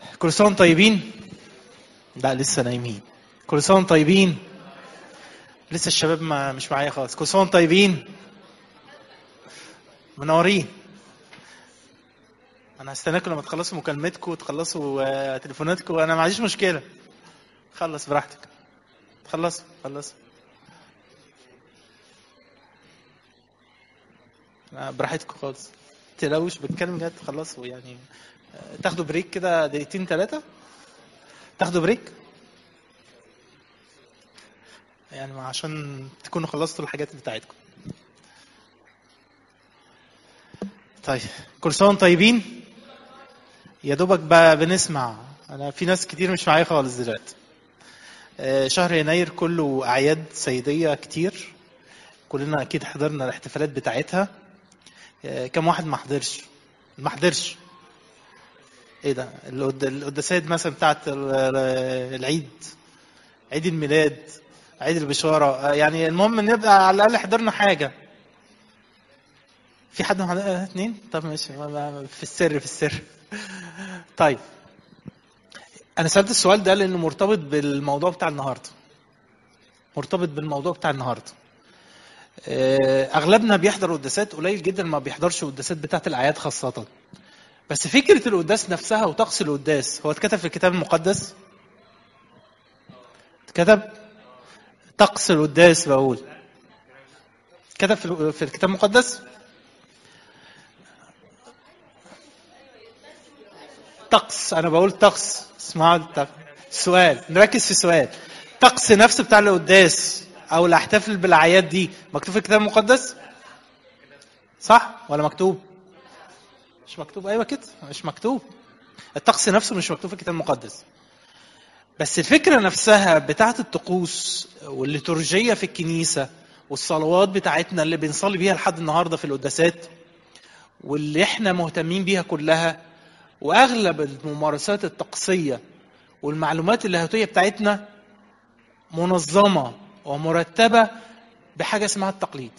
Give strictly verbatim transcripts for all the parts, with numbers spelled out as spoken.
كل سنة طيبين. لا لسه نايمين. كل سنة طيبين. لسه الشباب ما مش معايا خالص. كل سنة طيبين. منورين. انا هستناكم لما تخلصوا مكالمتكم وتخلصوا آه، تليفوناتكم. انا ما عنديش مشكلة. خلص براحتك. خلص خلص آه، براحتكم خالص. تلاوش بتكلم جد. خلصوا يعني. آه، تاخدوا بريك كده دقيقتين ثلاثة. تاخدوا بريك يعني عشان تكونوا خلصتوا الحاجات بتاعتكم. طيب كل سنة طيبين. يا دوبك ب- بنسمع. انا في ناس كتير مش معايا خالص دلوقتي. آه، شهر يناير كله اعياد سيدية كتير. كلنا اكيد حضرنا الاحتفالات بتاعتها. آه، كم واحد ما حضرش؟ ما حضرش. ايه ده القد- القداسات مثلا بتاعت ال- ال- العيد، عيد الميلاد، عيد البشارة. آه، يعني المهم نبقى على الاقل حضرنا حاجة. في حد ما حضر- آه، اتنين؟ طب ماشي. ما- ما- في السر في السر. طيب انا سألت السؤال ده لانه مرتبط بالموضوع بتاع النهارده. مرتبط بالموضوع بتاع النهارده. آه، اغلبنا بيحضر قداسات، قليل جدا ما بيحضرش قداسات بتاعت الاعياد خاصه. بس فكره القداس نفسها وطقس القداس هو اتكتب في الكتاب المقدس. اتكتب. طقس القداس بقول اتكتب في في الكتاب المقدس. طقس. انا بقول طقس. اسمعوا الطقس. سؤال نركز في السؤال. طقس نفسه بتاع القداس او الاحتفال بالاعياد دي مكتوب في الكتاب المقدس صح ولا مكتوب؟ مش مكتوب. ايوه كده مش مكتوب. الطقس نفسه مش مكتوب في الكتاب المقدس. بس الفكرة نفسها بتاعت الطقوس والليتورجية في الكنيسة والصلوات بتاعتنا اللي بنصلي بيها لحد النهاردة في القداسات واللي احنا مهتمين بيها كلها، واغلب الممارسات الطقسية والمعلومات اللاهوتية بتاعتنا منظمة ومرتبة بحاجة اسمها التقليد.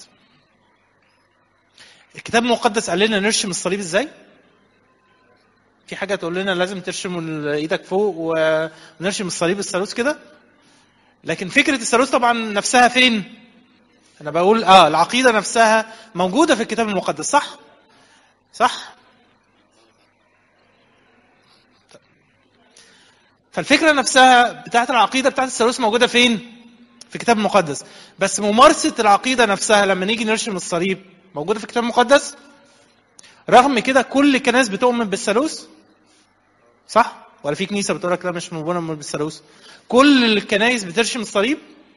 الكتاب المقدس قال لنا نرشم الصليب ازاي؟ في حاجة تقول لنا لازم ترشم ايدك فوق ونرشم الصليب الثالوث كده؟ لكن فكرة الثالوث طبعا نفسها فين؟ انا بقول اه العقيدة نفسها موجودة في الكتاب المقدس صح؟ صح؟ فالفكرة نفسها بتاعت العقيدة بتاعت الثالوث موجودة فين؟ في الكتاب المقدس. بس ممارسة العقيدة نفسها لما نيجي نرشم الصليب موجودة في الكتاب المقدس. رغم كده كل الكنائس بتؤمن بالثالوث صح؟ ولا في كنيسة بتقول لك لا مش مؤمنة بالثالوث؟ كل الكنائس بترشم الصليب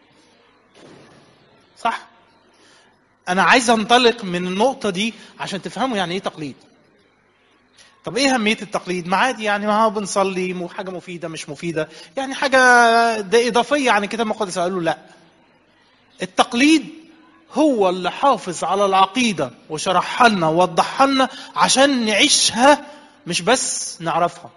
صح؟ انا عايز انطلق من النقطة دي عشان تفهموا يعني ايه تقليد. طب ايه اهمية التقليد؟ ما عادي يعني ما هو بنصلي مو حاجة مفيدة مش مفيدة يعني حاجة ده اضافية عن الكتاب المقدس. قالوا لا، التقليد هو اللي حافظ على العقيدة وشرحها لنا ووضحها لنا عشان نعيشها مش بس نعرفها.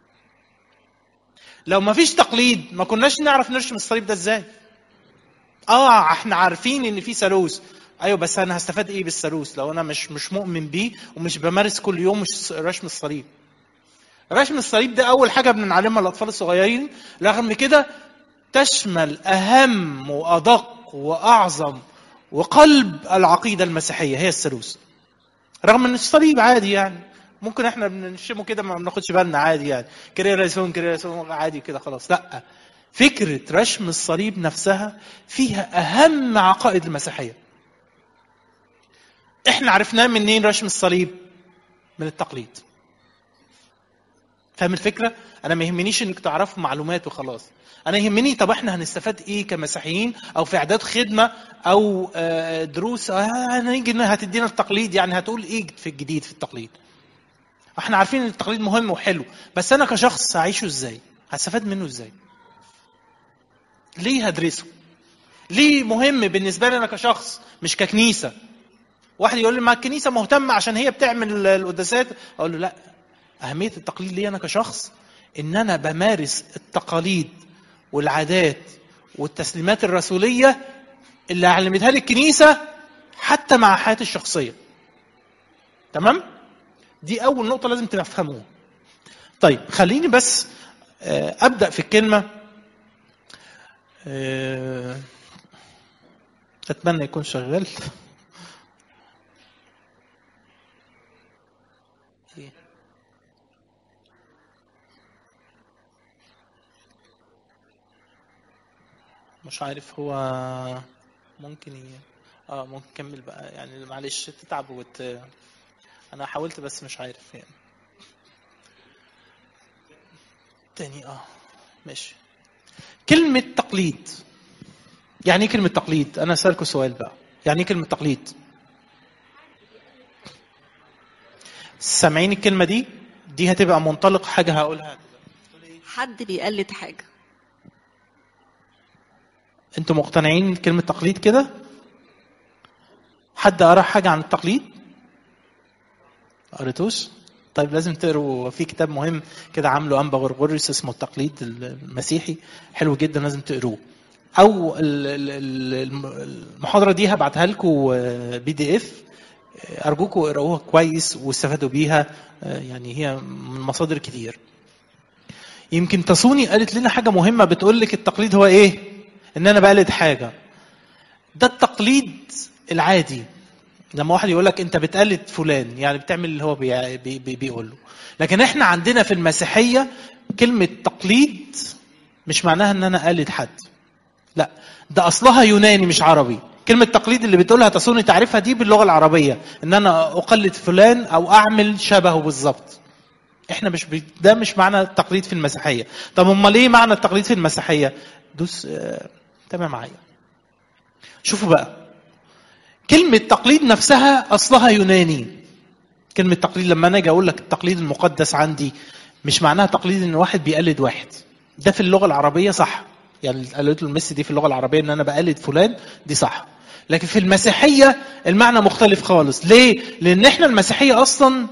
لو ما فيش تقليد ما كناش نعرف نرشم الصليب ده ازاي. اه احنا عارفين ان في ثالوث. ايوه بس انا هستفاد ايه بالثالوث لو انا مش مش مؤمن بيه ومش بمارس كل يوم مش رشم الصليب. رشم الصليب ده اول حاجه بنعلمها للاطفال الصغيرين. رغم كده تشمل اهم وادق واعظم وقلب العقيده المسيحيه هي الثالوث. رغم ان الصليب عادي يعني ممكن احنا بنشمه كده ما بناخدش بالنا عادي يعني كريه ريسون كريه ريسون عادي كده خلاص. لا، فكره رشم الصليب نفسها فيها اهم عقائد المسيحيه. احنا عرفناه منين رشم الصليب؟ من التقليد. فاهم الفكره؟ انا ما يهمنيش انك تعرفوا معلومات وخلاص. انا يهمني طب احنا هنستفاد ايه كمسيحيين او في اعداد خدمه او آه، دروس. آه، هنيجي انها هتدينا التقليد يعني هتقول ايه في الجديد في التقليد؟ احنا عارفين ان التقليد مهم وحلو بس انا كشخص هعيشه ازاي؟ هستفاد منه ازاي؟ ليه هدرسه؟ ليه مهم بالنسبه لي انا كشخص مش ككنيسه؟ واحد يقول لي ما الكنيسه مهتمه عشان هي بتعمل القداسات. اقول له لا، اهميه التقليد لي انا كشخص ان انا بمارس التقاليد والعادات والتسليمات الرسوليه اللي علمتها لي الكنيسه حتى مع حياتي الشخصيه. تمام؟ دي اول نقطه لازم تفهموها. طيب خليني بس ابدا في الكلمه. اتمنى يكون شغال. مش عارف هو ممكن ي... اه ممكن كمل بقى يعني، معلش تتعب وت... انا حاولت بس مش عارف يعني. تاني اه ماشي. كلمة تقليد، يعني ايه كلمة تقليد؟ انا اسألكوا سؤال بقى، يعني ايه كلمة تقليد؟ سامعين الكلمة دي؟ دي هتبقى منطلق حاجة هقولها. حد بيقلد حاجة. انتوا مقتنعين كلمة تقليد كده؟ حد قرأ حاجة عن التقليد؟ قريتوش؟ طيب لازم تقروا في كتاب مهم كده عامله أنبا غرغوريوس اسمه التقليد المسيحي، حلو جدا لازم تقروه. او المحاضرة دي هبعتها لكم بي دي اف، ارجوكم اقروها كويس واستفادوا بيها، يعني هي من مصادر كتير. يمكن تصوني قالت لنا حاجة مهمة بتقول لك التقليد هو ايه؟ ان انا بقلد حاجة. ده التقليد العادي، لما واحد يقول لك انت بتقلد فلان يعني بتعمل اللي هو بي بي بي بيقول له. لكن احنا عندنا في المسيحية كلمة تقليد مش معناها ان انا اقلد حد، لا، ده اصلها يوناني مش عربي. كلمة تقليد اللي بتقولها تصوني تعرفها دي باللغة العربية، ان انا اقلد فلان او اعمل شبهه بالظبط. احنا مش ب... ده مش معنى التقليد في المسيحية. طب امال ايه معنى التقليد في المسيحية؟ دوس آه... تمام معايا. شوفوا بقى، كلمة تقليد نفسها أصلها يوناني. كلمة تقليد لما أنا أجي أقول لك التقليد المقدس عندي مش معناها تقليد إن واحد بيقلد واحد. ده في اللغة العربية صح، يعني قالت له المس دي في اللغة العربية إن أنا بقلد فلان، دي صح. لكن في المسيحية المعنى مختلف خالص. ليه؟ لأن إحنا المسيحية أصلا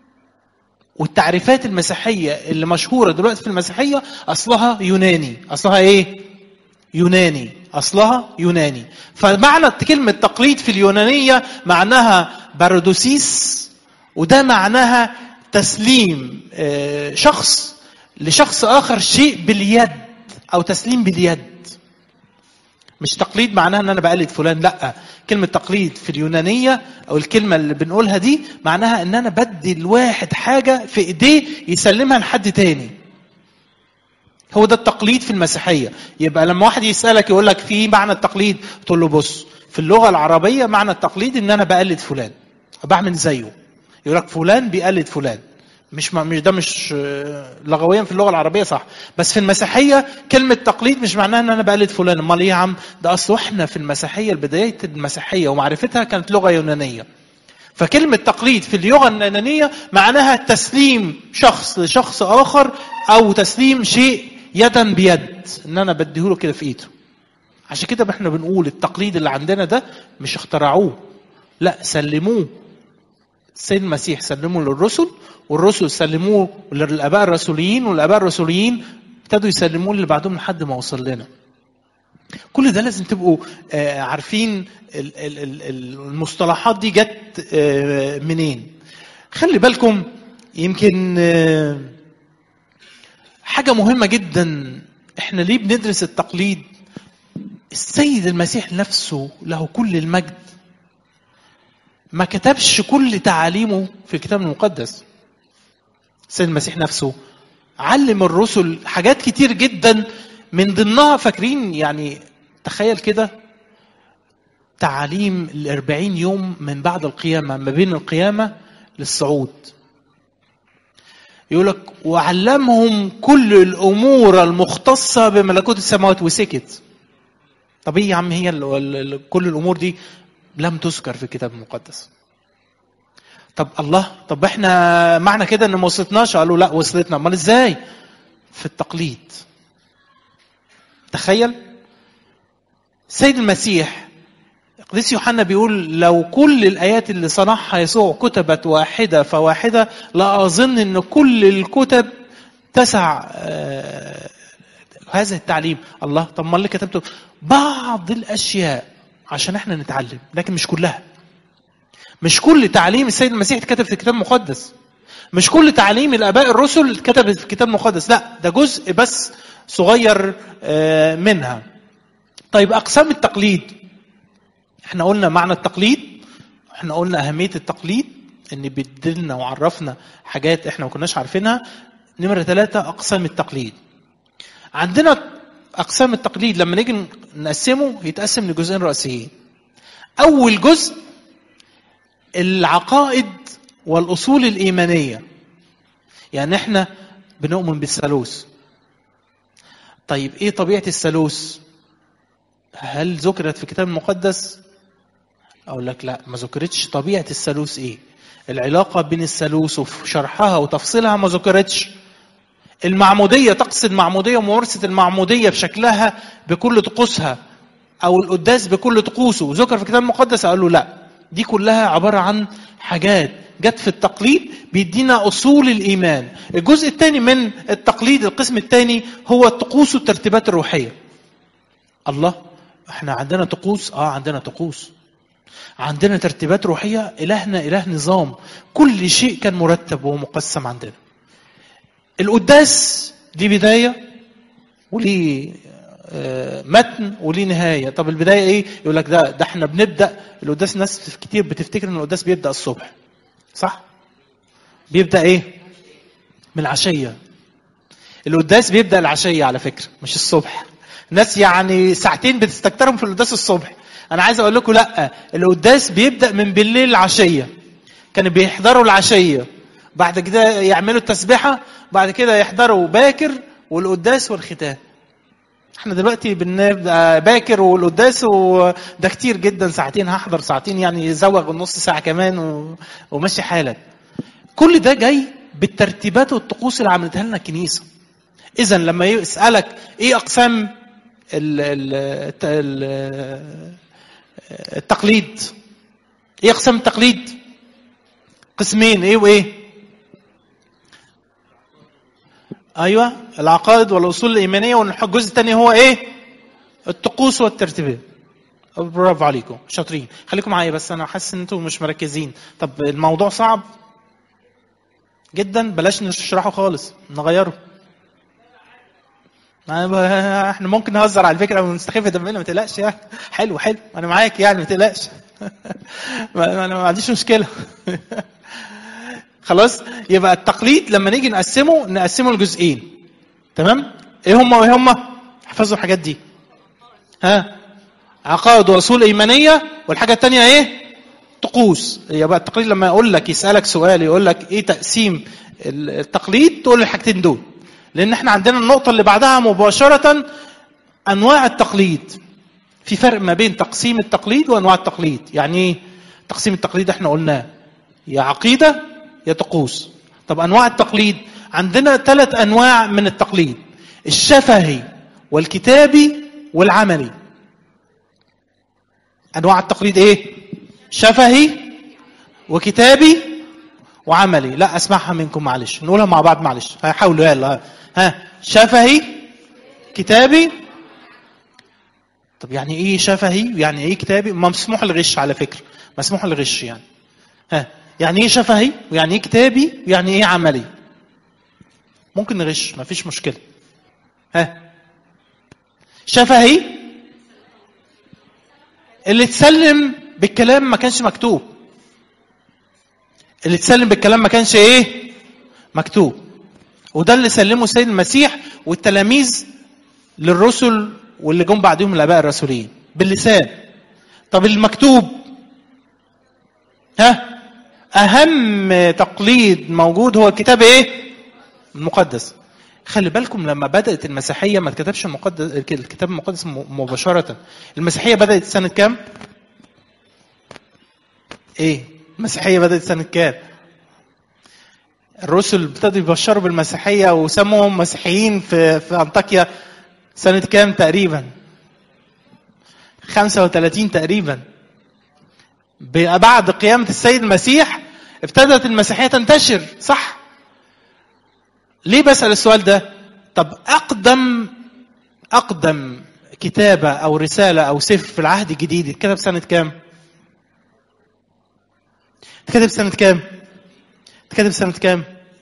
والتعريفات المسيحية اللي مشهورة دلوقتي في المسيحية أصلها يوناني. أصلها إيه؟ يوناني. أصلها يوناني. فمعنى كلمة تقليد في اليونانية معناها بارادوسيس، وده معناها تسليم شخص لشخص آخر شيء باليد أو تسليم باليد. مش تقليد معناها أن أنا بقلد فلان، لا. كلمة تقليد في اليونانية أو الكلمة اللي بنقولها دي معناها أن أنا بدي الواحد حاجة في إيديه يسلمها لحد تاني. هو ده التقليد في المسيحية. يبقى لما واحد يسألك يقول لك في معنى التقليد، تقول له بص، في اللغة العربية معنى التقليد ان انا بقلد فلان، بعمل زيه. يقول لك فلان بيقلد فلان. مش مش ده مش لغويا في اللغة العربية صح، بس في المسيحية كلمة تقليد مش معناها ان انا بقلد فلان. امال ايه يا عم؟ ده اصل احنا في المسيحية البداية المسيحية ومعرفتها كانت لغة يونانية. فكلمة تقليد في اللغة اليونانية معناها تسليم شخص لشخص آخر أو تسليم شيء يدا بيد، ان انا بديهوله كده في ايده. عشان كده احنا بنقول التقليد اللي عندنا ده مش اخترعوه، لا، سلموه. السيد المسيح سلموه للرسل، والرسل سلموه للاباء الرسوليين، والاباء الرسوليين ابتدوا يسلموه اللي بعدهم لحد ما وصل لنا. كل ده لازم تبقوا عارفين المصطلحات دي جت منين. خلي بالكم، يمكن حاجة مهمة جدا، احنا ليه بندرس التقليد؟ السيد المسيح نفسه له كل المجد ما كتبش كل تعاليمه في الكتاب المقدس. السيد المسيح نفسه علم الرسل حاجات كتير جدا، من ضمنها فاكرين يعني، تخيل كده، تعاليم الأربعين يوم من بعد القيامة، ما بين القيامة للصعود. يقولك وعلمهم كل الأمور المختصة بملكوت السماوات وسكت. طب ايه يا عم، هي ال ال كل الأمور دي لم تذكر في الكتاب المقدس. طب الله، طب احنا معنى كده ان ما وصلتناش؟ قالوا لا وصلتنا. امال ازاي؟ في التقليد. تخيل سيد المسيح، قديس يوحنا بيقول لو كل الآيات اللي صنعها يسوع كتبت واحدة فواحدة لا أظن أن كل الكتب تسع آه هذا التعليم. الله، طب ما اللي كتبته بعض الأشياء عشان احنا نتعلم، لكن مش كلها. مش كل تعليم السيد المسيح اتكتب في الكتاب المقدس. مش كل تعليم الآباء الرسل اتكتبت في الكتاب المقدس، لا ده جزء بس صغير منها. طيب أقسام التقليد، احنا قلنا معنى التقليد، احنا قلنا أهمية التقليد ان بيدلنا وعرفنا حاجات احنا ما كناش عارفينها. نمرة ثلاثة أقسام التقليد. عندنا أقسام التقليد لما نيجي نقسمه يتقسم لجزئين رئيسيين. أول جزء العقائد والأصول الإيمانية، يعني احنا بنؤمن بالثالوث. طيب ايه طبيعة الثالوث؟ هل ذكرت في الكتاب المقدس؟ اقول لك لا، ما ذكرتش. طبيعة الثالوث ايه؟ العلاقة بين الثالوث وفي شرحها وتفصيلها ما ذكرتش. المعمودية، طقس المعمودية وممارسة المعمودية بشكلها بكل طقوسها، او القداس بكل طقوسه، ذكر في الكتاب المقدس؟ قال له لا، دي كلها عبارة عن حاجات جت في التقليد بيدينا أصول الإيمان. الجزء الثاني من التقليد، القسم الثاني، هو الطقوس والترتيبات الروحية. الله، احنا عندنا طقوس؟ اه عندنا طقوس، عندنا ترتيبات روحية. إلهنا إله نظام، كل شيء كان مرتب ومقسم عندنا. القداس دي بداية وليه متن وليه نهاية. طب البداية ايه؟ يقول لك ده ده احنا بنبدأ القداس. ناس كتير بتفتكر ان القداس بيبدأ الصبح، صح؟ بيبدأ ايه؟ من العشية. القداس بيبدأ العشية على فكرة، مش الصبح. ناس يعني ساعتين بتستكترهم في القداس الصبح. انا عايز اقول لكم لا، القداس بيبدأ من بالليل العشية. كانوا بيحضروا العشية، بعد كده يعملوا التسبيحة، بعد كده يحضروا باكر والقداس والختام. احنا دلوقتي بنبدا باكر والقداس، وده كتير جدا، ساعتين هحضر، ساعتين يعني يزوغ النص ساعه كمان و... وماشي حالك. كل ده جاي بالترتيبات والطقوس اللي عملتها لنا الكنيسه. اذا لما يسالك ايه اقسام ال... ال... ال... التقليد، ايه اقسام التقليد؟ قسمين، ايه وايه؟ ايوه، العقائد والاصول الايمانيه. والجزء الثاني هو ايه؟ الطقوس والترتيبات. برافو عليكم، شاطرين. خليكم معايا بس، انا حاسس ان انتم مش مركزين. طب الموضوع صعب جدا، بلاش نشرحه خالص، نغيره. احنا ممكن نهزر على الفكره ونستخف دمنا، ما تقلقش يعني. حلو حلو، انا معاك يعني، ما تقلقش. انا ما عنديش مشكله. خلاص، يبقى التقليد لما نيجي نقسمه نقسمه لجزئين. تمام؟ ايه هم وايه هم؟ احفظوا الحاجات دي. ها؟ عقائد واصول ايمانيه، والحاجه الثانيه ايه؟ طقوس. يبقى التقليد لما يقول لك، يسالك سؤال يقول لك ايه تقسيم التقليد، تقول الحاجتين دول. لان احنا عندنا النقطه اللي بعدها مباشره انواع التقليد. في فرق ما بين تقسيم التقليد وانواع التقليد. يعني ايه تقسيم التقليد؟ احنا قلناه يا عقيده يا طقوس. طب انواع التقليد، عندنا ثلاث انواع من التقليد: الشفهي والكتابي والعملي. انواع التقليد ايه؟ شفهي وكتابي وعملي. لا اسمعها منكم معلش، نقولها مع بعض معلش، هحاولوا يلا. ها، شفهي، كتابي. طب يعني ايه شفهي يعني ايه كتابي؟ مسموح الغش على فكره، مسموح الغش يعني. ها، يعني ايه شفهي ويعني ايه كتابي ويعني ايه عملي؟ ممكن نغش، ما فيش مشكله. ها، شفهي اللي تسلم بالكلام ما كانش مكتوب. اللي تسلم بالكلام ما كانش ايه؟ مكتوب. وده اللي سلمه السيد المسيح والتلاميذ للرسل واللي جم بعدهم الاباء الرسولين، باللسان. طب المكتوب، ها، اهم تقليد موجود هو الكتاب ايه؟ المقدس. خلي بالكم لما بدأت المسيحية ما اتكتبش المقدس، الكتاب المقدس مباشرة. المسيحية بدأت سنة كام؟ ايه؟ المسيحية بدأت سنة كام؟ الرسل ابتدوا يبشروا بالمسيحية وسموهم مسيحيين في في أنطاكيا سنة كام تقريبا؟ خمسة وثلاثين تقريبا. بعد قيامة السيد المسيح ابتدت المسيحية تنتشر، صح؟ ليه بسأل السؤال ده؟ طب أقدم أقدم كتابة أو رسالة أو سفر في العهد الجديد اتكتب سنة كام؟ اتكتب سنة كام؟ اتكتب سنة كام؟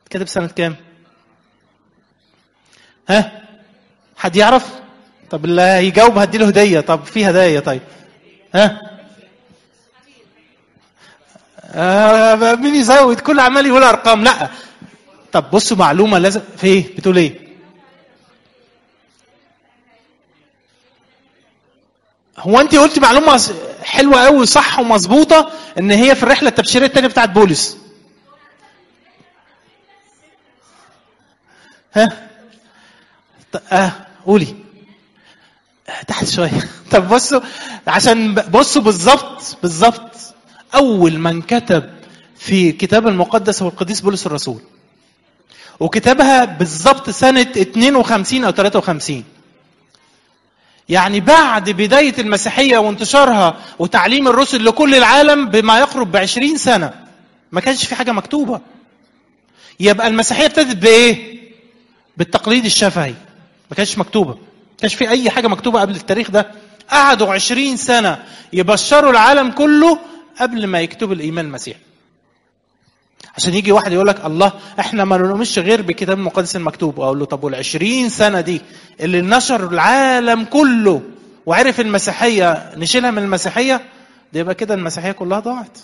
كتب سنة كام؟ ها؟ حد يعرف؟ طب اللي هيجاوب هديله هدية. طب في هدايا. طيب ها؟ آه مين يزود؟ كل عمال يقول ارقام. لا طب بصوا معلومة لازم في ايه؟ بتقول ايه؟ هو انت قلتي معلومة حلوة قوي صح ومظبوطة ان هي في الرحلة التبشيرية التانية بتاعت بولس. ها؟ اه قولي تحت شوية. طب بصوا عشان بصوا بالظبط بالظبط اول من كتب في كتاب المقدس هو القديس بولس الرسول، وكتبها بالظبط سنة اثنين وخمسين او ثلاثة وخمسين، يعني بعد بداية المسيحية وانتشارها وتعليم الرسل لكل العالم بما يقرب بعشرين سنة ما كانش في حاجة مكتوبة. يبقى المسيحية ابتدت بايه؟ بالتقليد الشفهي، ما كانش مكتوبة، ما كانش في اي حاجة مكتوبة قبل التاريخ ده. قعدوا عشرين سنة يبشروا العالم كله قبل ما يكتبوا الإيمان المسيحي. عشان يجي واحد يقول لك الله احنا ما نؤمنش غير بكتاب المقدس المكتوب، اقول له طب والعشرين سنة دي اللي نشر العالم كله وعرف المسيحية نشيلها من المسيحية؟ ده يبقى كده المسيحية كلها ضاعت.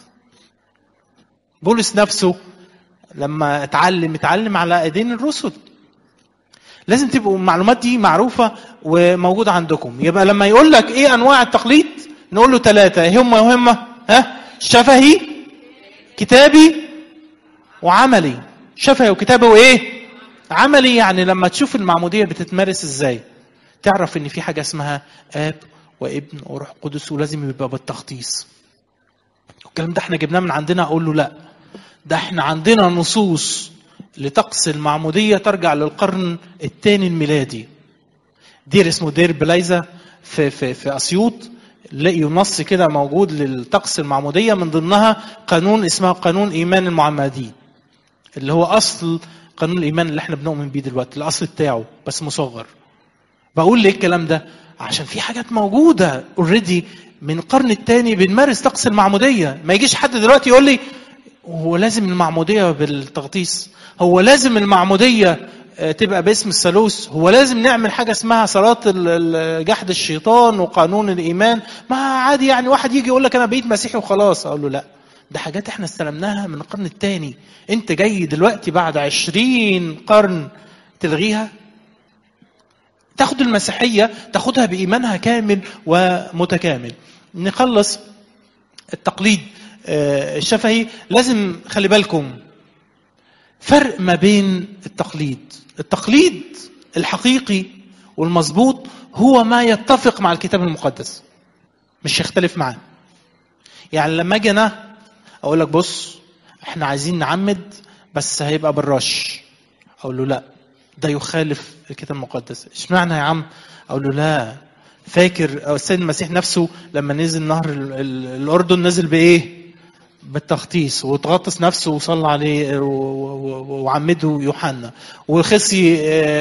بولس نفسه لما اتعلم اتعلم على ايدين الرسل. لازم تبقوا المعلومات دي معروفة وموجودة عندكم. يبقى لما يقول لك ايه انواع التقليد نقول له ثلاثة هم مهمة. ها؟ شفهي، كتابي، وعملي. شفهي وكتابي وايه؟ عملي. يعني لما تشوف المعمودية بتتمارس ازاي تعرف ان في حاجة اسمها اب وابن وروح قدس ولازم يبقى بالتخطيص. الكلام ده احنا جبناه من عندنا. اقول له لا ده احنا عندنا نصوص لطقس المعمودية ترجع للقرن الثاني الميلادي. دير اسمه دير بلايزا في, في, في أسيوط لقيوا نص كده موجود للطقس المعمودية، من ضمنها قانون اسمه قانون إيمان المعمدين اللي هو أصل قانون الإيمان اللي احنا بنؤمن بيه دلوقتي، الأصل بتاعه بس مصغر. بقول ليه الكلام ده؟ عشان في حاجات موجودة اوريدي من القرن الثاني بنمارس طقس المعمودية. ما يجيش حد دلوقتي يقول لي هو لازم المعمودية بالتغطيس، هو لازم المعمودية تبقى باسم الثالوث، هو لازم نعمل حاجة اسمها صلاة جحد الشيطان وقانون الإيمان. ما عادي يعني واحد يجي يقول لك أنا بقيت مسيحي وخلاص. أقول له لا ده حاجات احنا استلمناها من القرن الثاني، انت جاي دلوقتي بعد عشرين قرن تلغيها؟ تاخد المسيحية تاخدها بإيمانها كامل ومتكامل. نخلص التقليد الشفهي. لازم خلي بالكم فرق ما بين التقليد. التقليد الحقيقي والمظبوط هو ما يتفق مع الكتاب المقدس، مش يختلف معاه. يعني لما اجي انا اقول لك بص احنا عايزين نعمد بس هيبقى بالرش، اقول له لا ده يخالف الكتاب المقدس. اشمعنى يا عم؟ اقول له لا فاكر السيد المسيح نفسه لما نزل نهر الاردن نزل بايه؟ بالتغطيس، وتغطس نفسه وصلى عليه وعمده يوحنا. والخصي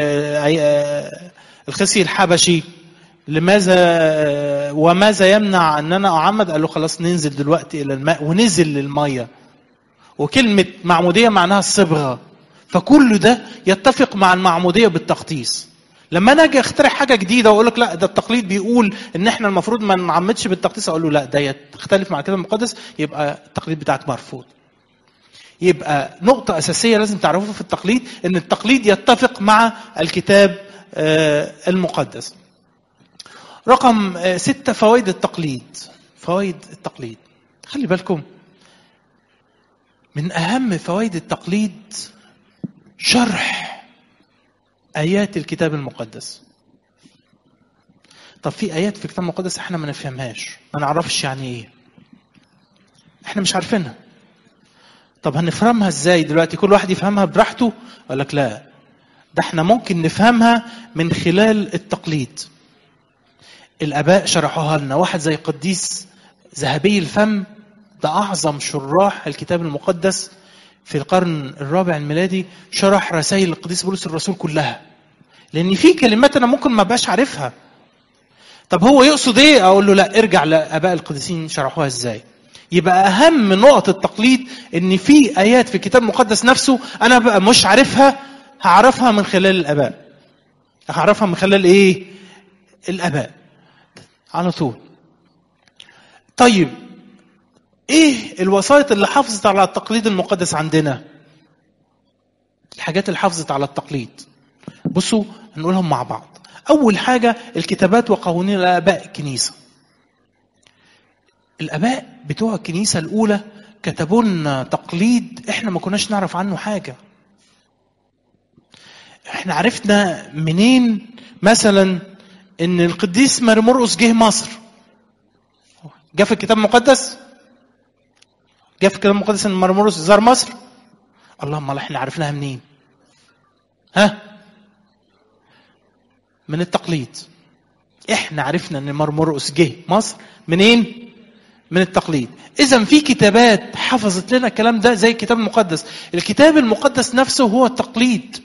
الخصي الحبشي لماذا وماذا يمنع ان انا اعمد؟ قال له خلاص ننزل دلوقتي الى الماء، ونزل للميه. وكلمه معموديه معناها الصبغه، فكل ده يتفق مع المعموديه بالتغطيس. لما انا اجي اخترع حاجه جديده واقول لك لا ده التقليد بيقول ان احنا المفروض ما نعمدش بالتغطيس، اقول له لا ده يختلف مع الكتاب المقدس، يبقى التقليد بتاعك مرفوض. يبقى نقطه اساسيه لازم تعرفوها في التقليد ان التقليد يتفق مع الكتاب المقدس. رقم ستة فوائد التقليد. فوائد التقليد خلي بالكم من اهم فوائد التقليد شرح آيات الكتاب المقدس. طب في آيات في الكتاب المقدس احنا ما نفهمهاش، ما نعرفش يعني ايه، احنا مش عارفينها. طب هنفهمها ازاي دلوقتي؟ كل واحد يفهمها براحته؟ اقول لك لا ده احنا ممكن نفهمها من خلال التقليد. الآباء شرحوها لنا. واحد زي قديس ذهبي الفم ده أعظم شراح الكتاب المقدس في القرن الرابع الميلادي، شرح رسائل القديس بولس الرسول كلها، لأن في كلمات أنا ممكن ما بقاش عارفها. طب هو يقصد إيه؟ أقول له لا ارجع لآباء القديسين شرحوها إزاي. يبقى اهم نقط التقليد ان في ايات في الكتاب المقدس نفسه انا بقى مش عارفها، هعرفها من خلال الاباء. هعرفها من خلال ايه؟ الاباء على طول. طيب ايه الوسائط اللي حافظت على التقليد المقدس عندنا؟ الحاجات اللي حافظت على التقليد بصوا هنقولهم مع بعض. اول حاجه الكتابات وقوانين الاباء الكنيسه. الاباء بتوع الكنيسه الاولى كتبوا لنا تقليد احنا ما كناش نعرف عنه حاجه. احنا عرفنا منين مثلا ان القديس ماري مرقس جه مصر؟ جه في الكتاب المقدس؟ جه في الكتاب المقدس ان ماري مرقس زار مصر؟ اللهم الله، احنا عرفناها منين؟ ها؟ من التقليد. احنا عرفنا ان ماري مرقس جه مصر منين؟ من التقليد. اذا في كتابات حفظت لنا الكلام ده زي الكتاب المقدس. الكتاب المقدس نفسه هو التقليد.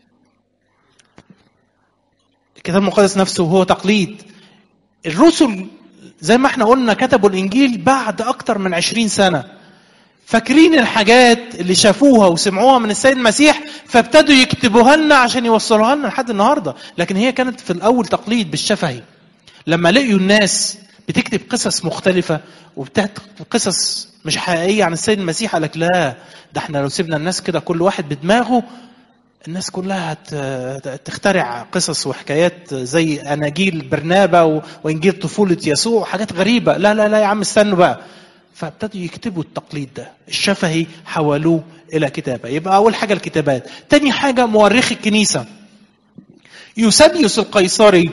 الكتاب المقدس نفسه هو تقليد. الرسل زي ما احنا قلنا كتبوا الانجيل بعد اكتر من عشرين سنة. فاكرين الحاجات اللي شافوها وسمعوها من السيد المسيح فابتدوا يكتبوها لنا عشان يوصلوها لنا لحد النهاردة. لكن هي كانت في الاول تقليد بالشفهي. لما لقيوا الناس بتكتب قصص مختلفة وبتكتب قصص مش حقيقية عن السيد المسيح، قالك لا، ده احنا لو سيبنا الناس كده كل واحد بدماغه الناس كلها تخترع قصص وحكايات زي أناجيل برنابا وإنجيل طفولة يسوع، حاجات غريبة. لا لا لا يا عم استنوا بقى. فابتدوا يكتبوا التقليد ده الشفهي، حولوه إلى كتابة. يبقى أول حاجة الكتابات. تاني حاجة مؤرخ الكنيسة. يوسابيوس القيصري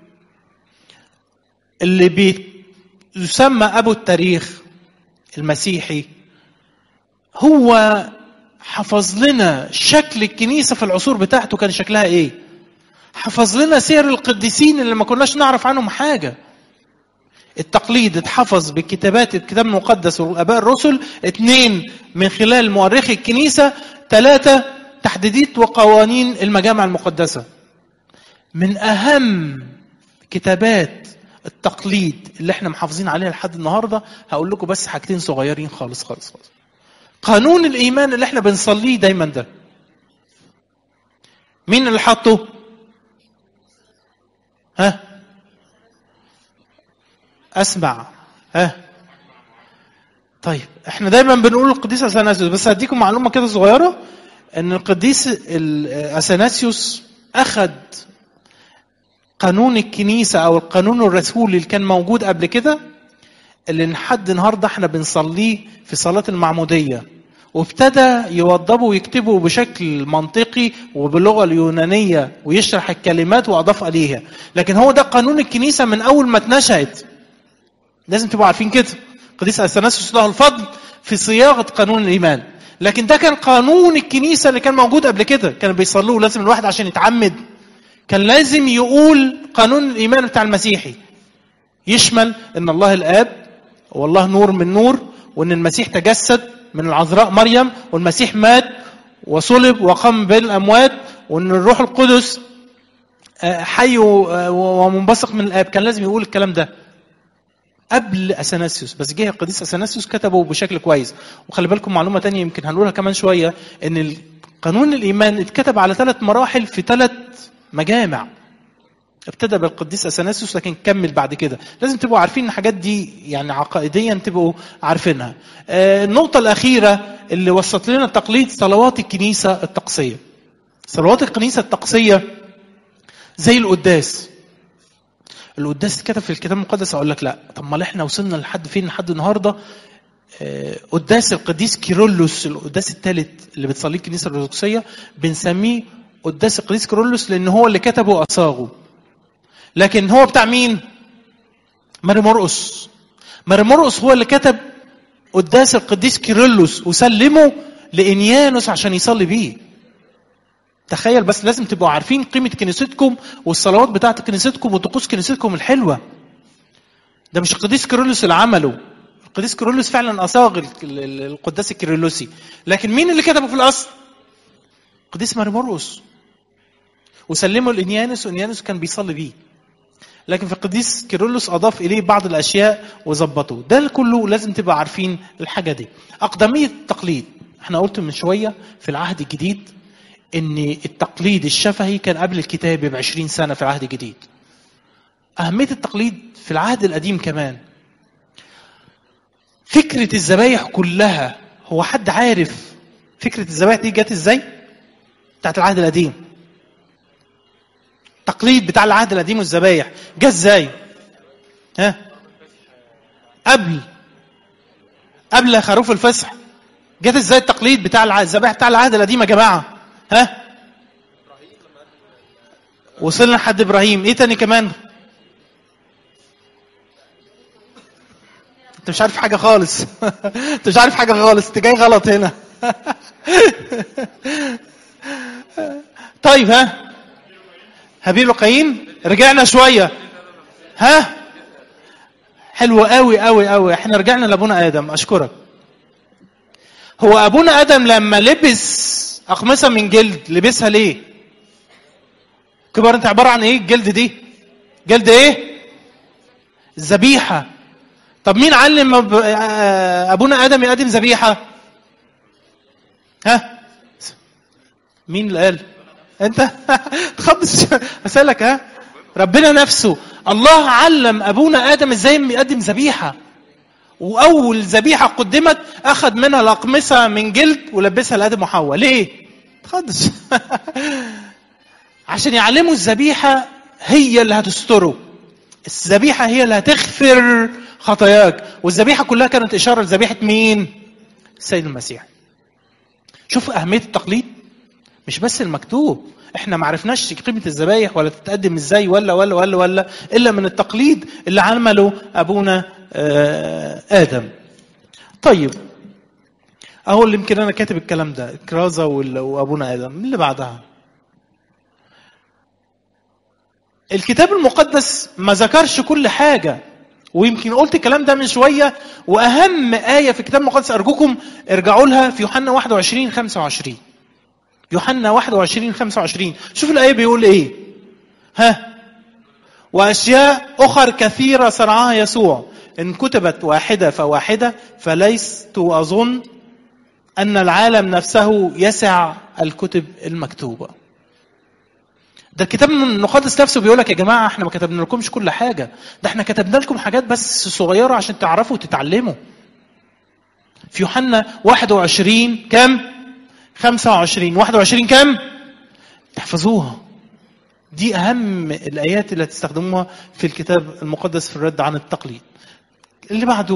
اللي بيسمى أبو التاريخ المسيحي هو حفظ لنا شكل الكنيسة في العصور بتاعته كان شكلها ايه. حفظ لنا سير القديسين اللي ما كناش نعرف عنهم حاجة. التقليد اتحفظ بالكتابات الكتاب المقدس والآباء الرسل. اثنين من خلال مؤرخي الكنيسة. ثلاثة تحديدات وقوانين المجامع المقدسة. من أهم كتابات التقليد اللي احنا محافظين عليها لحد النهاردة هقول لكم بس حاجتين صغيرين خالص خالص خالص. قانون الإيمان اللي احنا بنصليه دايما ده مين اللي حطه؟ ها؟ أسمع. ها؟ طيب احنا دايما بنقول القديس أثناسيوس، بس هديكم معلومة كده صغيرة ان القديس أثناسيوس أخذ قانون الكنيسة أو القانون الرسولي اللي كان موجود قبل كده اللي لحد النهارده احنا بنصليه في صلاة المعمودية، وابتدى يوضبه ويكتبه بشكل منطقي وباللغة اليونانية ويشرح الكلمات وأضاف عليها. لكن هو ده قانون الكنيسة من أول ما اتنشأت. لازم تبقوا عارفين كده. القديس أثناسيوس له الفضل في صياغة قانون الإيمان، لكن ده كان قانون الكنيسة اللي كان موجود قبل كده. كانوا بيصلوا لازم الواحد عشان يتعمد كان لازم يقول قانون الإيمان بتاع المسيحي، يشمل ان الله الآب والله نور من نور، وان المسيح تجسد من العذراء مريم، والمسيح مات وصلب وقام بين الأموات، وان الروح القدس حي ومنبثق من الآب. كان لازم يقول الكلام ده قبل أثناسيوس، بس جه القديس أثناسيوس كتبه بشكل كويس. وخلي بالكم معلومة تانية يمكن هنقولها كمان شوية، ان قانون الإيمان اتكتب على ثلاث مراحل في ثلاث مجامع. ابتدى بالقديس أثناسيوس لكن كمل بعد كده. لازم تبقوا عارفين الحاجات دي يعني عقائديا تبقوا عارفينها. آه النقطة الأخيرة اللي وصلت لنا التقليد صلوات الكنيسة الطقسية. صلوات الكنيسة الطقسية زي القداس. القداس اتكتب في الكتاب المقدس. أقول لك لا، طب ما احنا وصلنا لحد فين لحد النهاردة؟ آه قداس القديس كيرلس، القداس الثالث اللي بتصليه الكنيسة الأرثوذكسية بنسميه قداس القديس كيرلس لأن هو اللي كتبه وأصاغه. لكن هو بتاع مين؟ ماري مرقس. ماري مرقس هو اللي كتب قداس القديس كيرلس وسلمه لإنيانوس عشان يصلي بيه. تخيل بس. لازم تبقوا عارفين قيمة كنيستكم والصلوات بتاعت كنيستكم وطقوس كنيستكم الحلوة. ده مش القديس كيرلس اللي عمله. القديس كيرلس فعلا أصاغ القداس الكيرلسي، لكن مين اللي كتبه في الأصل؟ القديس ماري مرقس، وسلمه لإنيانوس وإنيانوس كان بيصلي بيه. لكن في القديس كيرلس أضاف إليه بعض الأشياء وظبطه. ده كله لازم تبقى عارفين الحاجة دي. أقدمية التقليد، احنا قلت من شوية في العهد الجديد إن التقليد الشفهي كان قبل الكتاب بعشرين سنة في العهد الجديد. أهمية التقليد في العهد القديم كمان. فكرة الذبايح كلها، هو حد عارف فكرة الذبايح دي جت ازاي؟ بتاعت العهد القديم. التقليد بتاع العهد القديم والذبايح جه ازاي؟ ها؟ قبل قبل خروف الفصح جت ازاي التقليد بتاع الذبايح بتاع العهد القديم يا جماعة؟ ها؟ وصلنا لحد ابراهيم. ايه تاني كمان؟ انت مش عارف حاجة خالص. انت مش عارف حاجة خالص، انت جاي غلط هنا. طيب ها، هابيل وقايين، رجعنا شوية. ها، حلو قوي قوي قوي، احنا رجعنا لابونا آدم. اشكرك. هو ابونا آدم لما لبس اقمصة من جلد لبسها ليه؟ كبار انت عبارة عن ايه الجلد دي؟ جلد ايه؟ ذبيحة. طب مين علم ابونا آدم يقدم ذبيحة؟ ها؟ مين اللي قال؟ انت تخبص اسالك. ها؟ ربنا نفسه الله علم ابونا آدم ازاي يقدم ذبيحة. واول ذبيحة قدمت اخذ منها الاقمصة من جلد ولبسها لآدم وحواء. ليه؟ تخبص. عشان يعلموا الذبيحة هي اللي هتستره، الذبيحة هي اللي هتغفر خطاياك. والذبيحة كلها كانت إشارة لذبيحة مين؟ السيد المسيح. شوف أهمية التقليد. مش بس المكتوب، احنا ما عرفناش قيمة الذبايح ولا تتقدم ازاي ولا ولا ولا ولا إلا من التقليد اللي عمله أبونا آدم. طيب أهو اللي يمكن أنا كاتب الكلام ده، كرازة وأبونا آدم. اللي بعدها الكتاب المقدس ما ذكرش كل حاجة، ويمكن قلت الكلام ده من شوية. وأهم آية في الكتاب المقدس أرجوكم ارجعوا لها في يوحنا واحد وعشرين خمسة وعشرين. يوحنا واحد وعشرين خمسة وعشرين. شوف الآية بيقول إيه. ها؟ وأشياء أخر كثيرة صنعها يسوع، إن كتبت واحدة فواحدة فليست أظن أن العالم نفسه يسع الكتب المكتوبة. ده الكتاب المقدس نفسه بيقول لك يا جماعة احنا ما كتبنا لكمش كل حاجة، ده احنا كتبنا لكم حاجات بس صغيرة عشان تعرفوا وتتعلموا. في يوحنا واحد وعشرين كم؟ خمسة وعشرين. واحد وعشرين كم؟ تحفظوها. دي أهم الآيات اللي تستخدموها في الكتاب المقدس في الرد عن التقليد. اللي بعده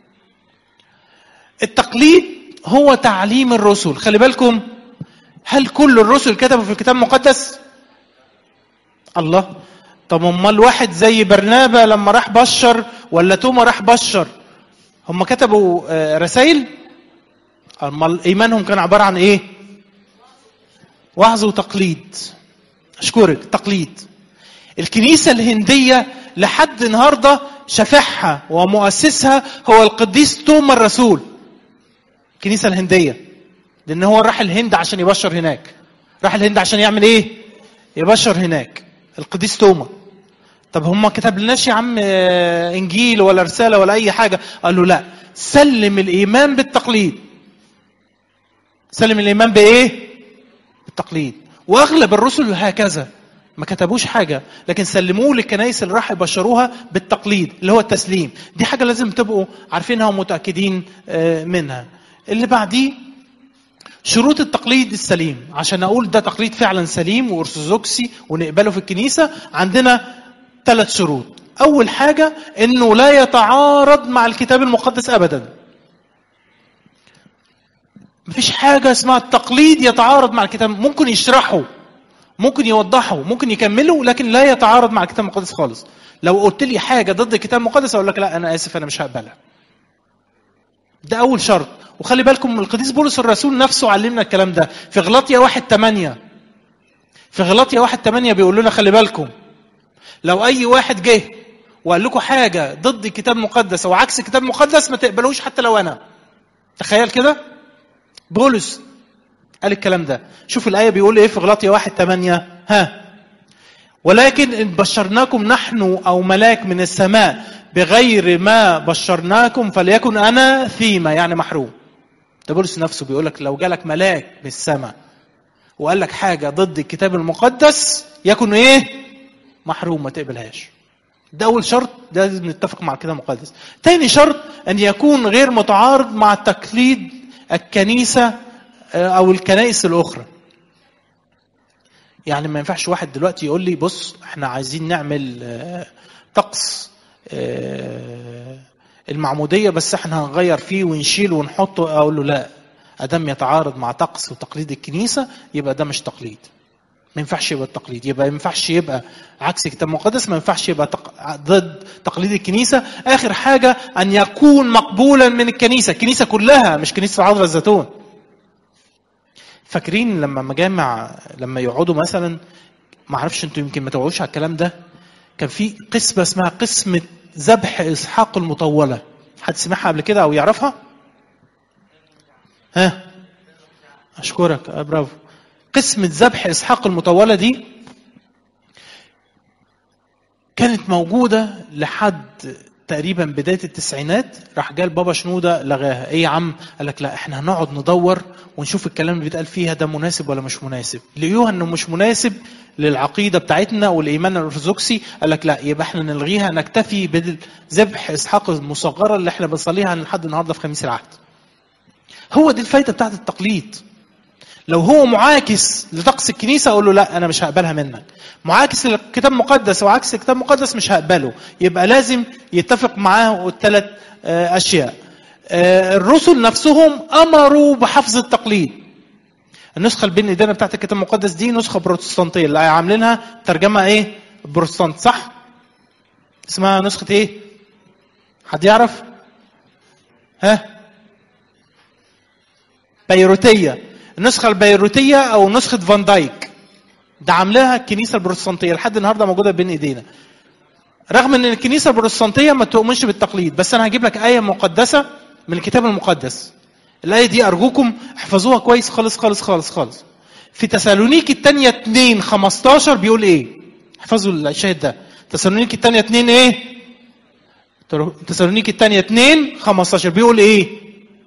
التقليد هو تعليم الرسل. خلي بالكم، هل كل الرسل كتبوا في الكتاب المقدس؟ الله. طب امال واحد زي برنابا لما راح بشر ولا توما راح بشر هم كتبوا رسائل؟ امال ايمانهم كان عباره عن ايه؟ وعظ وتقليد. اشكرك. تقليد. الكنيسه الهنديه لحد النهارده شفعها ومؤسسها هو القديس توما الرسول. الكنيسه الهنديه، لان هو راح الهند عشان يبشر هناك. راح الهند عشان يعمل ايه؟ يبشر هناك. القديس توما. طب هم كتب لناش يا عم انجيل ولا رساله ولا اي حاجه؟ قال له لا، سلم الايمان بالتقليد. سلم الايمان بايه؟ بالتقليد. واغلب الرسل هكذا ما كتبوش حاجه، لكن سلموه للكنائس اللي راح يبشروها بالتقليد اللي هو التسليم. دي حاجه لازم تبقوا عارفينها ومتاكدين منها. اللي بعديه شروط التقليد السليم. عشان اقول ده تقليد فعلا سليم وارثوذكسي ونقبله في الكنيسه، عندنا ثلاث شروط. اول حاجه انه لا يتعارض مع الكتاب المقدس ابدا. مفيش حاجه اسمها التقليد يتعارض مع الكتاب. ممكن يشرحه، ممكن يوضحه، ممكن يكمله، لكن لا يتعارض مع الكتاب المقدس خالص. لو قلت لي حاجه ضد الكتاب المقدس اقول لك لا انا اسف انا مش هقبلها. ده اول شرط. وخلي بالكم القديس بولس الرسول نفسه علمنا الكلام ده في غلاطيا واحد ثمانية. في غلاطيا واحد ثمانية بيقول لنا خلي بالكم لو اي واحد جه وقال لكم حاجه ضد الكتاب المقدس او عكس الكتاب المقدس ما تقبلوش حتى لو انا. تخيل كده بولس قال الكلام ده. شوف الايه بيقول ايه في غلاطيا واحد ثمانية. ها؟ ولكن إن بشرناكم نحن أو ملاك من السماء بغير ما بشرناكم فليكن أنا ثيمة، يعني محروم. ده بولس نفسه بيقولك لو جالك ملاك من السماء وقال لك حاجة ضد الكتاب المقدس يكون إيه؟ محروم، ما تقبلهاش. ده أول شرط، ده لازم نتفق مع الكتاب المقدس. تاني شرط أن يكون غير متعارض مع تقليد الكنيسة أو الكنائس الأخرى. يعني ما ينفعش واحد دلوقتي يقول لي بص احنا عايزين نعمل طقس المعمودية بس احنا هنغير فيه ونشيل ونحطه، اقول له لا، ادام يتعارض مع طقس وتقليد الكنيسة يبقى ده مش تقليد. ما ينفعش يبقى التقليد، يبقى ما ينفعش يبقى عكس الكتاب المقدس، ما ينفعش يبقى تق... ضد تقليد الكنيسة. اخر حاجة ان يكون مقبولا من الكنيسة، الكنيسة كلها مش كنيسة عذراء الزيتون. فاكرين لما مجامع لما يقعدوا مثلا، ما اعرفش انتوا يمكن ما توعوش على الكلام ده، كان في قسمه اسمها قسمه ذبح اسحاق المطوله. حد سمعها قبل كده او يعرفها؟ ها اشكرك، برافو. قسمه ذبح اسحاق المطوله دي كانت موجوده لحد تقريبا بدايه التسعينات. راح جال بابا شنوده لغاها. ايه يا عم؟ قال لك لا، احنا هنقعد ندور ونشوف الكلام اللي بيتقال فيها ده مناسب ولا مش مناسب. لقيوها انه مش مناسب للعقيده بتاعتنا والايمان الارثوذكسي. قال لك لا، يبقى احنا نلغيها، نكتفي بذبح اسحاق المصغره اللي احنا بنصليها لحد النهارده في خميس العهد. هو دي الفايده بتاعت التقليد. لو هو معاكس لطقس الكنيسه اقول له لا، انا مش هقبلها منك. معاكس للكتاب المقدس وعكس الكتاب المقدس مش هقبله. يبقى لازم يتفق معاه الثلاث اشياء. الرسل نفسهم امروا بحفظ التقليد. النسخه اللي بين ايدينا بتاعت الكتاب المقدس دي نسخه بروتستانتيه اللي عاملينها ترجمه ايه؟ بروتستانت، صح؟ اسمها نسخه ايه؟ حد يعرف؟ ها؟ بيروتيه. النسخه البيروتيه او نسخه فان دايك ده عاملاها الكنيسه البروتستانتيه لحد النهارده موجوده بين ايدينا. رغم ان الكنيسه البروتستانتيه ما تؤمنش بالتقليد، بس انا هجيب لك ايه مقدسه من الكتاب المقدس. الايه دي ارجوكم احفظوها كويس خالص خالص خالص خالص. في تسالونيكي الثانيه اتنين خمستاشر بيقول ايه؟ احفظوا الشاهد ده. تسالونيكي الثانيه اتنين ايه؟ تسالونيكي الثانيه اتنين خمستاشر بيقول ايه؟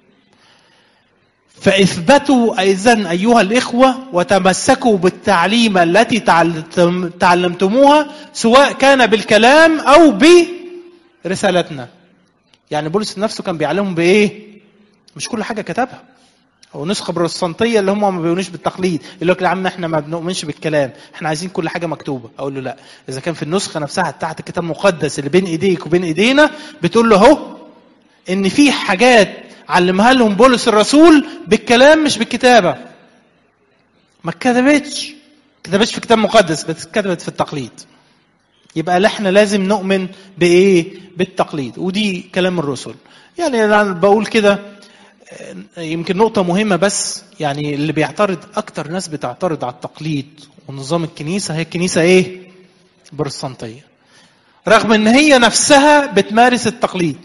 فاثبتوا اذن ايها الاخوه وتمسكوا بالتعليم التي تعلمتموها سواء كان بالكلام او برسالتنا. يعني بولس نفسه كان بيعلمهم بايه؟ مش كل حاجه كتبها. او نسخه بروتستانتيه اللي هم ما بيقولوش بالتقليد، يقول لك يا عم احنا ما بنؤمنش بالكلام، احنا عايزين كل حاجه مكتوبه. اقول له لا، اذا كان في النسخه نفسها بتاعت الكتاب المقدس اللي بين ايديك وبين ايدينا بتقول له اهو ان في حاجات علمها لهم بولس الرسول بالكلام مش بالكتابه. ما اتكتبتش كتبتش في الكتاب المقدس، بس اتكتبت في التقليد. يبقى احنا لازم نؤمن بايه؟ بالتقليد. ودي كلام الرسل. يعني انا بقول كده يمكن نقطه مهمه، بس يعني اللي بيعترض اكتر ناس بتعترض على التقليد ونظام الكنيسه هي الكنيسه ايه؟ بروتستانتيه. رغم ان هي نفسها بتمارس التقليد.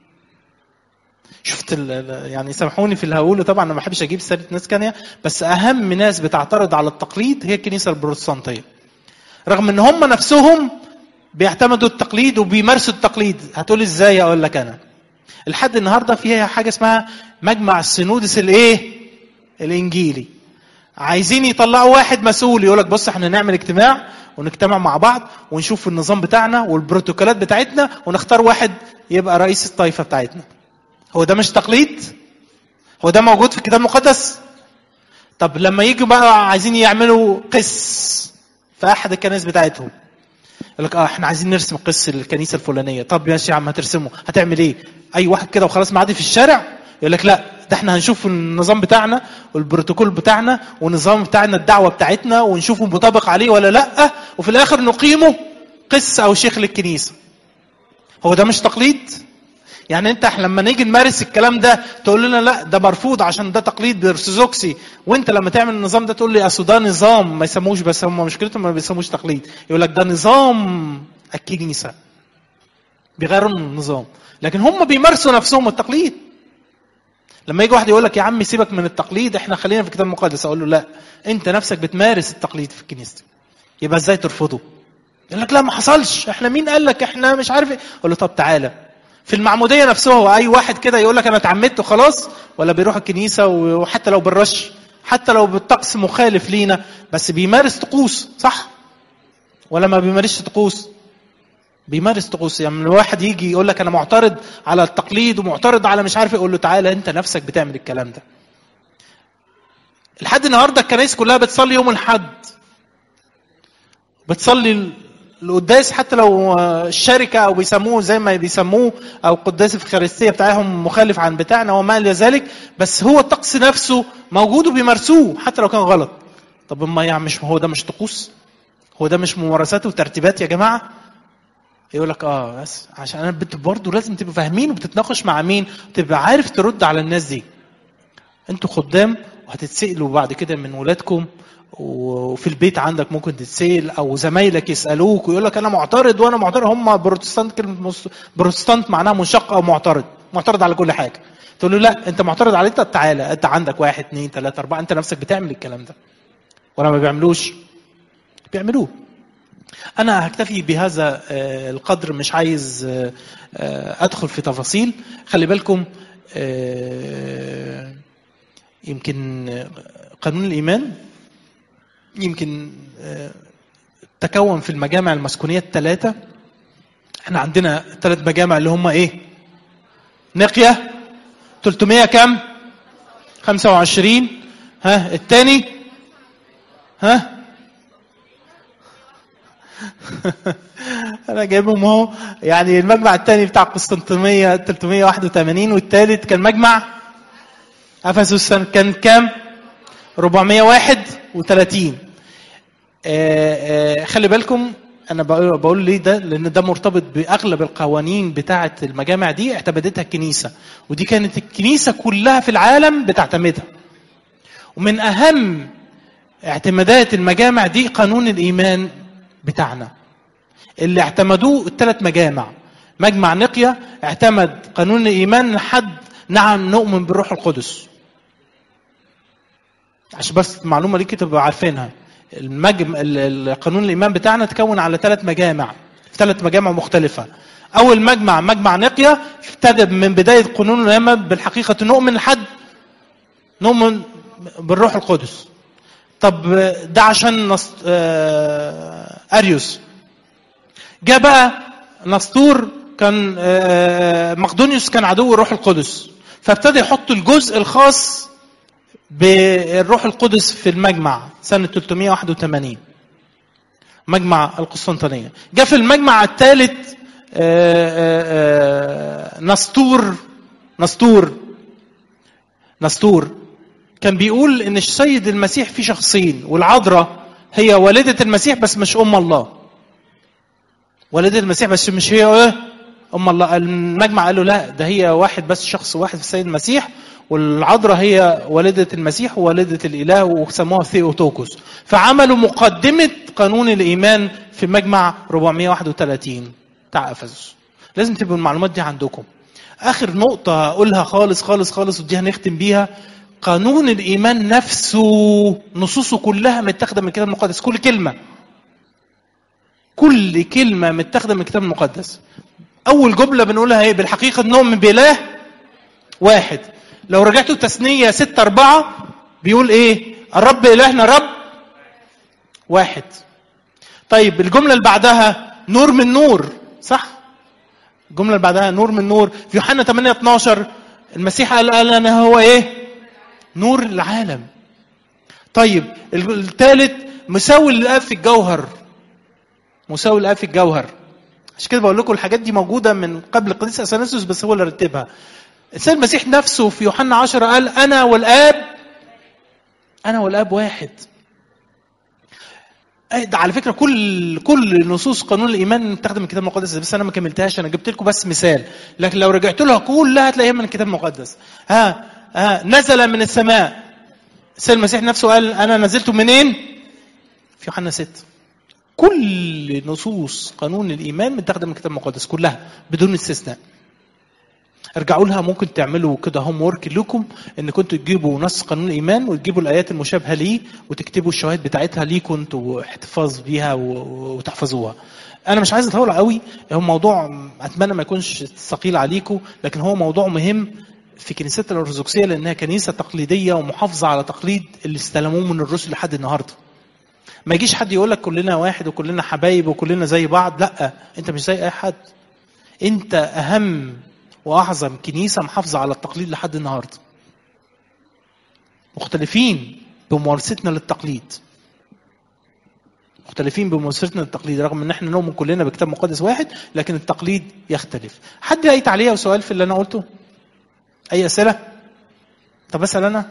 شفت يعني سامحوني في اللي هقوله، طبعا انا ما بحبش اجيب سيره ناس ثانيه، بس اهم ناس بتعترض على التقليد هي الكنيسه البروتستانتيه. رغم ان هم نفسهم بيعتمدوا التقليد وبيمارسوا التقليد. هتقول ازاي؟ اقول لك انا لحد النهارده فيها حاجه اسمها مجمع السينودس الايه؟ الانجيلي. عايزين يطلعوا واحد مسؤول يقول لك بص احنا نعمل اجتماع ونجتمع مع بعض ونشوف النظام بتاعنا والبروتوكولات بتاعتنا ونختار واحد يبقى رئيس الطائفه بتاعتنا. هو ده مش تقليد؟ هو ده موجود في الكتاب المقدس؟ طب لما يجوا بقى عايزين يعملوا قس في احد الكنائس بتاعتهم، يقول لك اه احنا عايزين نرسم قس للكنيسه الفلانيه. طب ماشي يا عم هترسمه، هتعمل ايه؟ اي واحد كده وخلاص معدي في الشارع؟ يقول لك لا، ده احنا هنشوف النظام بتاعنا والبروتوكول بتاعنا والنظام بتاعنا الدعوه بتاعتنا ونشوفه مطابق عليه ولا لا، وفي الاخر نقيمه قس او شيخ للكنيسه. هو ده مش تقليد؟ يعني انت لما نيجي نمارس الكلام ده تقول لنا لا ده مرفوض عشان ده تقليد ارثوذكسي، وانت لما تعمل النظام ده تقول لي اصل ده نظام ما يسموش، بس هم مشكلتهم ما بيسموش تقليد. يقول لك ده نظام الكنيسه، بيغيروا النظام، لكن هم بيمارسوا نفسهم التقليد. لما يجي واحد يقول لك يا عم سيبك من التقليد احنا خلينا في الكتاب المقدس، اقول له لا، انت نفسك بتمارس التقليد في كنيستك، يبقى ازاي ترفضه؟ يقول لك لا ما حصلش، احنا مين قال لك، احنا مش عارف ايه. اقول له طب تعالى في المعموديه نفسه، هو اي واحد كده يقول لك انا اتعمدت وخلاص؟ ولا بيروح الكنيسه وحتى لو بالرش، حتى لو بالطقس مخالف لينا، بس بيمارس طقوس صح ولا ما بيمارسش طقوس؟ بيمارس طقوس. يعني الواحد يجي يقول لك انا معترض على التقليد ومعترض على مش عارف، يقول له تعالى انت نفسك بتعمل الكلام ده. لحد النهارده الكنائس كلها بتصلي يوم الاحد، بتصلي القداس حتى لو الشركه او بيسموه زي ما بيسموه او قداس الفخارستيه بتاعهم مخالف عن بتاعنا وما الى ذلك، بس هو الطقس نفسه موجود وبيمارسوه حتى لو كان غلط. طب ما يعني مش هو ده مش طقوس؟ هو ده مش ممارسات وترتيبات يا جماعه؟ يقول لك اه بس عشان انا برضه لازم تبقوا فاهمين وبتتناقش مع مين، تبقى عارف ترد على الناس دي. انتوا خدام وهتتسألوا بعد كده من ولادكم، وفي البيت عندك ممكن تتسأل، او زمايلك يسألوك ويقول لك انا معترض وانا معترض. هم بروتستانت، كلمه بروتستانت معناها منشق او معترض، معترض على كل حاجه. تقول له لا انت معترض على انت، تعالى انت عندك واحد اثنين ثلاثه اربعه، انت نفسك بتعمل الكلام ده ولا ما بيعملوش؟ بيعملوه. أنا هكتفي بهذا القدر، مش عايز أدخل في تفاصيل. خلي بالكم يمكن قانون الإيمان يمكن تكون في المجامع المسكونية الثلاثة. احنا عندنا ثلاث مجامع اللي هم ايه؟ نقية ثلاثمية كم؟ خمسة وعشرين. ها الثاني ها انا جايبهم اهو. يعني المجمع الثاني بتاع قسطنطينية ثلاثمية وواحد وثمانين، والثالث كان مجمع افسس كان كام؟ أربعمية وواحد وثلاثين. آآ آآ خلي بالكم انا بقول ليه ده، لان ده مرتبط باغلب القوانين بتاعه المجامع دي اعتمدتها الكنيسه، ودي كانت الكنيسه كلها في العالم بتعتمدها. ومن اهم اعتمادات المجامع دي قانون الايمان بتاعنا اللي اعتمدوه الثلاث مجامع. مجمع نقية اعتمد قانون الايمان لحد نعم نؤمن بالروح القدس، عشان بس المعلومه دي تبقوا عارفينها. المجم... القانون الايمان بتاعنا تكون على ثلاث مجامع، ثلاث مجامع مختلفه. اول مجمع مجمع نقية ابتدى من بدايه قانون الايمان بالحقيقه نؤمن لحد نؤمن بالروح القدس. طب ده عشان نص... آه... اريوس. جاء بقى نسطور كان آه... مقدونيوس كان عدو الروح القدس، فابتدى يحط الجزء الخاص بالروح القدس في المجمع سنة ثلاثمية وواحد وثمانين، مجمع القسطنطينية. جاء في المجمع الثالث نسطور نسطور نسطور كان بيقول ان السيد المسيح فيه شخصين، والعذراء هي والدة المسيح بس مش ام الله. والدة المسيح بس مش هي ايه ام الله. المجمع قال له لا، ده هي واحد بس، شخص واحد في السيد المسيح، والعذراء هي والدة المسيح ووالدة الإله، وسموها ثيوتوكوس. فعملوا مقدمة قانون الإيمان في مجمع أربعمية وواحد وثلاثين بتاع أفسس. لازم تبقوا المعلومات دي عندكم. آخر نقطة أقولها خالص خالص خالص ودي هنختم بيها، قانون الإيمان نفسه نصوصه كلها متاخدة من الكتاب المقدس. كل كلمة كل كلمة متاخدة من الكتاب المقدس. أول جملة بنقولها إيه؟ بالحقيقة نؤمن بإله واحد. لو رجعتوا تثنية ستة أربعة بيقول إيه؟ الرب إلهنا رب واحد. طيب الجملة اللي بعدها نور من نور، صح؟ الجملة اللي بعدها نور من نور. في يوحنا ثمانية اثناشر المسيح قال أنا هو إيه؟ نور العالم. طيب الثالث مساوي للآب في الجوهر، مساوي للآب في الجوهر. عشان كده بقول لكم الحاجات دي موجودة من قبل القديس أثناسيوس، بس هو اللي رتبها. السيد المسيح نفسه في يوحنا عشرة قال أنا والآب أنا والآب واحد. ده على فكرة كل كل نصوص قانون الإيمان متاخدة من الكتاب المقدس، بس أنا ما كملتهاش، أنا جبت لكم بس مثال. لكن لو رجعت لها كلها هتلاقيها من الكتاب المقدس. ها ها نزل من السماء. السيد المسيح نفسه قال أنا نزلت منين؟ في يوحنا ستة. كل نصوص قانون الإيمان متاخدة من الكتاب المقدس كلها بدون استثناء. ارجعوا لها. ممكن تعملوا كده هوم ورك لكم ان كنتوا تجيبوا نص قانون الايمان وتجيبوا الايات المشابهه ليه وتكتبوا الشواهد بتاعتها ليكم انتوا احتفاظ بيها وتحفظوها. انا مش عايز اطول قوي، هو موضوع اتمنى ما يكونش ثقيل عليكم، لكن هو موضوع مهم في كنيستنا الارثوذكسيه لانها كنيسه تقليديه ومحافظه على تقليد اللي استلموه من الرسل لحد النهارده. ما يجيش حد يقول لك كلنا واحد وكلنا حبايب وكلنا زي بعض، لا، انت مش زي اي حد. انت اهم واعظم كنيسه محافظه على التقليد لحد النهارده. مختلفين بممارستنا للتقليد، مختلفين بممارستنا للتقليد رغم ان احنا نؤمن كلنا بكتاب مقدس واحد، لكن التقليد يختلف. حد اي تعليق او سؤال في اللي انا قلته؟ اي اسئله؟ طب اسال انا.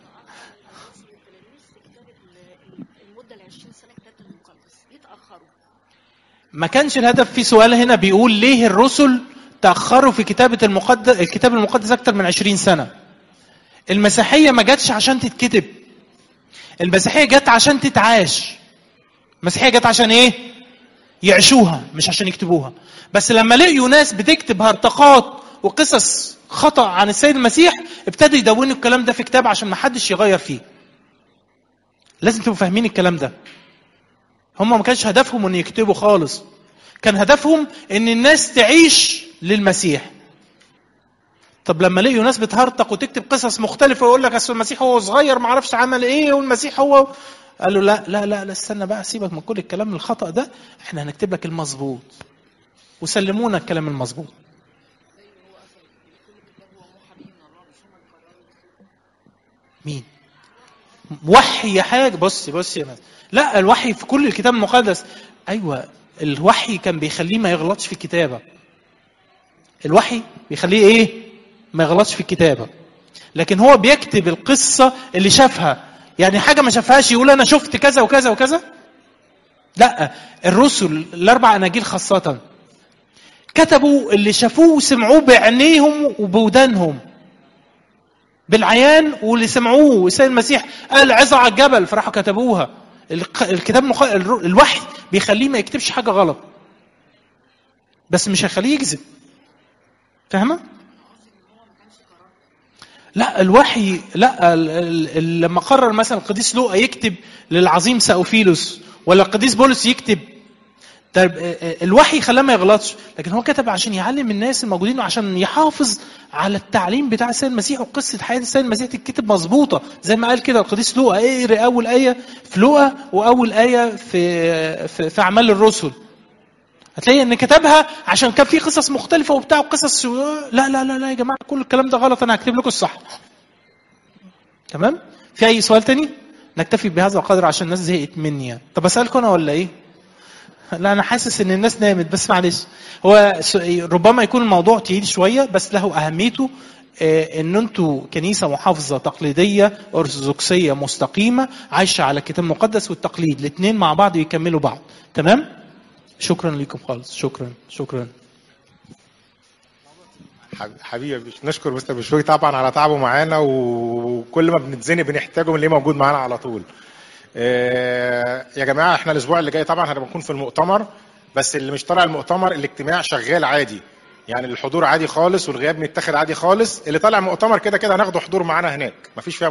ما كانش الهدف في سؤال هنا بيقول ليه الرسل تأخروا في كتابة المقدس الكتاب المقدس أكتر من عشرين سنة. المسيحية ما جاتش عشان تتكتب، المسيحية جات عشان تتعاش. المسيحية جات عشان إيه؟ يعيشوها مش عشان يكتبوها. بس لما لقيوا ناس بتكتب هرطقات وقصص خطأ عن السيد المسيح ابتدوا يدونوا الكلام ده في كتاب عشان ما حدش يغير فيه. لازم تبقوا فاهمين الكلام ده. هم ما كانش هدفهم ان يكتبوا خالص، كان هدفهم ان الناس تعيش للمسيح. طب لما لقيوا ناس بتهرطق وتكتب قصص مختلفه ويقول لك اصل المسيح هو صغير ما عرفش عمل ايه والمسيح هو، قالوا لا لا لا لا استنى بقى، سيبك من كل الكلام الخطأ ده، احنا هنكتب لك المظبوط. وسلمونا الكلام المظبوط. مين؟ وحي حاجه. بصي بصي يا ناس، لا الوحي في كل الكتاب المقدس. ايوه الوحي كان بيخليه ما يغلطش في الكتابه. الوحي بيخليه ايه؟ ما يغلطش في الكتابه. لكن هو بيكتب القصه اللي شافها، يعني حاجه ما شافهاش يقول انا شفت كذا وكذا وكذا. لا، الرسل الاربع اناجيل خاصه كتبوا اللي شافوه وسمعوه بعينيهم وبودانهم بالعيان، واللي سمعوه السيد المسيح قال عظة على الجبل فراحوا كتبوها. الكتاب مخ... الوحي بيخليه ما يكتبش حاجة غلط، بس مش هيخليه يكذب. فاهمة؟ لا الوحي لا ال... ال... لما قرر مثلا القديس لوقا يكتب للعظيم ساوفيلوس ولا القديس بولس يكتب، الوحي خلاه ما يغلطش، لكن هو كتب عشان يعلم الناس الموجودين وعشان يحافظ على التعليم بتاع السيد المسيح وقصه حياه السيد المسيح تتكتب مظبوطه زي ما قال كده القديس لوقا. اقرا اول ايه في لوقا واول ايه في في, في اعمال الرسل، هتلاقي ان كتبها عشان كان في قصص مختلفه وبتاع قصص. لا لا لا لا يا جماعه كل الكلام ده غلط، انا هكتب لكم الصح. تمام؟ في اي سؤال تاني؟ نكتفي بهذا القدر عشان الناس زهقت مني يعني. طب اسالكم انا ولا ايه؟ لا انا حاسس ان الناس نامت، بس معلش هو ربما يكون الموضوع تقيل شويه بس له اهميته. ان انتوا كنيسه محافظه تقليديه ارثوذكسيه مستقيمه عايشه على الكتاب المقدس والتقليد، الاثنين مع بعض يكملوا بعض. تمام؟ شكرا لكم خالص. شكرا شكرا حبيبي. نشكر مستر بشوي طبعا على تعبه معانا، وكل ما بنتزنق بنحتاجه بنلاقيه موجود معانا على طول. يا جماعه احنا الاسبوع اللي جاي طبعا هنبقى نكون في المؤتمر، بس اللي مش طالع المؤتمر الاجتماع شغال عادي، يعني الحضور عادي خالص والغياب نتاخد عادي خالص. اللي طالع مؤتمر كده كده هناخده حضور معانا هناك، مفيش فيها